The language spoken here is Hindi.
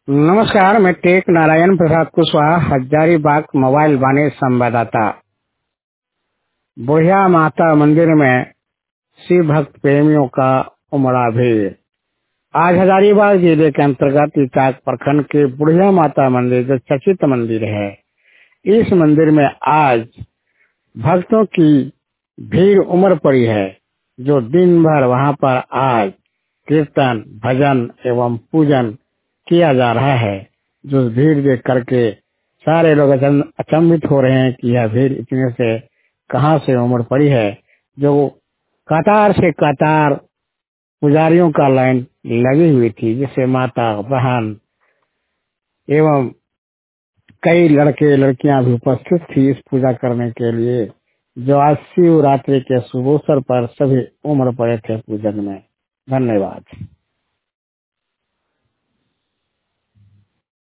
नमस्कार, मैं टेक नारायण प्रसाद कुशवाहा, हजारीबाग मोबाइल वाणी संवाददाता। बुढ़िया माता मंदिर में शिव भक्त प्रेमियों का उमड़ा भीड़। आज हजारीबाग जिले के अंतर्गत इटाक प्रखंड के बुढ़िया माता मंदिर जो चर्चित मंदिर है, इस मंदिर में आज भक्तों की भीड़ उमड़ पड़ी है, जो दिन भर वहां पर आज कीर्तन, भजन एवं पूजन किया जा रहा है। जो भीड़ देख करके सारे लोग अचंभित हो रहे हैं कि यह भीड़ इतने से कहां से उमड़ पड़ी है। जो कतार से कतार पुजारियों का लाइन लगी हुई थी, जिससे माता, बहन एवं कई लड़के लड़कियां भी उपस्थित थी इस पूजा करने के लिए, जो आज शिवरात्रि के शुभ अवसर पर सभी उमड़ पड़े थे पूजन में। धन्यवाद।